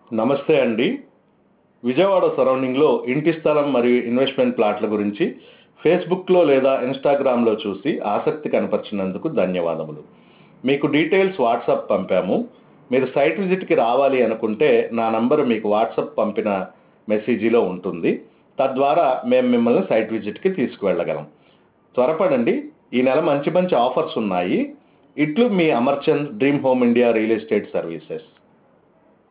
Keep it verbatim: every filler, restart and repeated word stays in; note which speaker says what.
Speaker 1: నమస్తే అండి. విజయవాడ సరౌండింగ్‌లో ఇంటి స్థలం మరియు ఇన్వెస్ట్‌మెంట్ ప్లాట్‌ల గురించి ఫేస్‌బుక్‌లో లేదా ఇన్‌స్టాగ్రామ్‌లో చూసి ఆసక్తి కనపరిచినందుకు ధన్యవాదములు. మీకు డీటెయిల్స్ వాట్సాప్ పంపాము. మీరు సైట్ విజిట్‌కి రావాలి అనుకుంటే నా నంబర్ మీకు వాట్సాప్ పంపిన మెసేజీలో ఉంటుంది. తద్వారా మేము మిమ్మల్ని సైట్ విజిట్‌కి తీసుకువెళ్ళగలం. త్వరపడండి. ఈ నెల మంచి మంచి ఆఫర్స్ ఉన్నాయి. ఇట్లు మీ Amarchand dream home India real estate services.